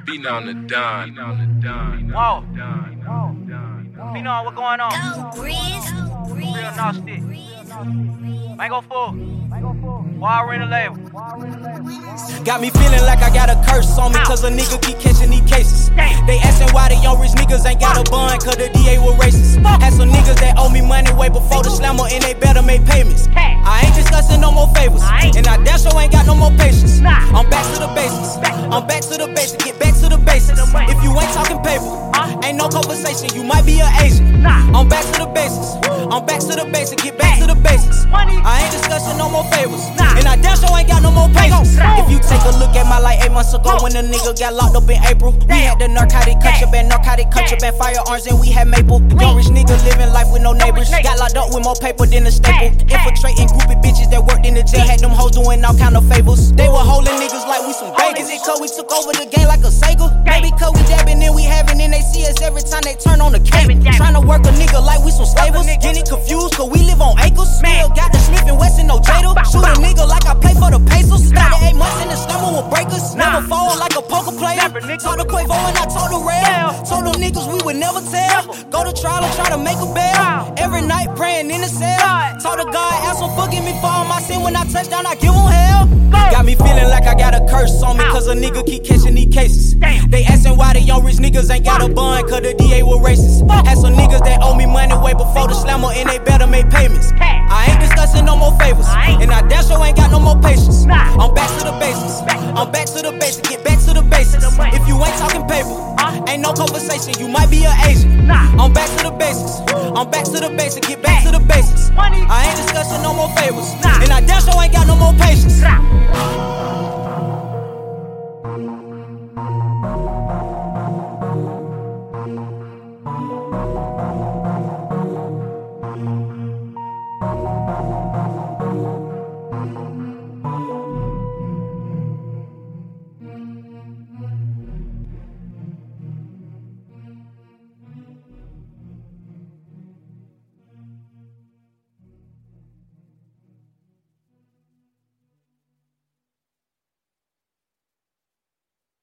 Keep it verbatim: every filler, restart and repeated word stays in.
Beating on the Don. Whoa. You know what's going on? Go, Grizz. Real nasty. Mango full. Wild in the label. Got me feeling like I got a curse on me, cause a nigga keep catching these cases. They asking why the young rich niggas ain't got a bun, cause the D A was racist. Had some niggas that owe me money way before the slammer, and they better make payments. I ain't discussing no more favors, and I damn sure ain't got no more patience. I'm back to the basics, I'm back to the basics, get back to the basics. If you ain't talking paper, ain't no conversation, you might be an Asian. I'm back to the basics, I'm back to the basics, get back to the basics. I ain't discussing no more favors, and I damn sure ain't got no more patience. If you take a look at my life eight months ago when a nigga got locked up in April, we had the narcotic contraband, narcotic contraband, firearms, and we had maple. Young rich nigga living life with no neighbors, got locked up with more paper than a staple. Infiltrating groupie bitches that worked in the jail, had them hoes doing all kind of favors. They were holding niggas like we some bagels. It cause we took over the game like a Sega. Maybe cause we dabbing and we having, and they see us every time they turn on the cable. Trying to work a nigga like we some slavers, getting confused cause we live on acres. Still got the Smith and Wesson, no Jada. Shoot a nigga like I play for the Pacers. Started eight months in the slammer with breakers. Never fall like a poker player. Talk to Quavo and I told the rail. Told them niggas we would never tell. Go to trial and try to make a bail. Every night praying in the cell. Told the God, ask him forgive me for all my sin. When I touch down, I give him hell. Got me feeling like I got a curse on me, cause a nigga keep catching these cases. They asking why the young rich niggas ain't got a bun, cause the D A was racist. Had some niggas that owe me money way before the slammer, and they better make payments. I ain't discussing no more favors, and I damn sure ain't got no more patience. I'm back to the basics, I'm back to the basics, get back to the basics. If you ain't talking paper, ain't no conversation, you might be an Asian. I'm back to the basics, I'm back to the basics, get back to the basics. I ain't discussing no more favors, and I damn sure ain't got no more patience.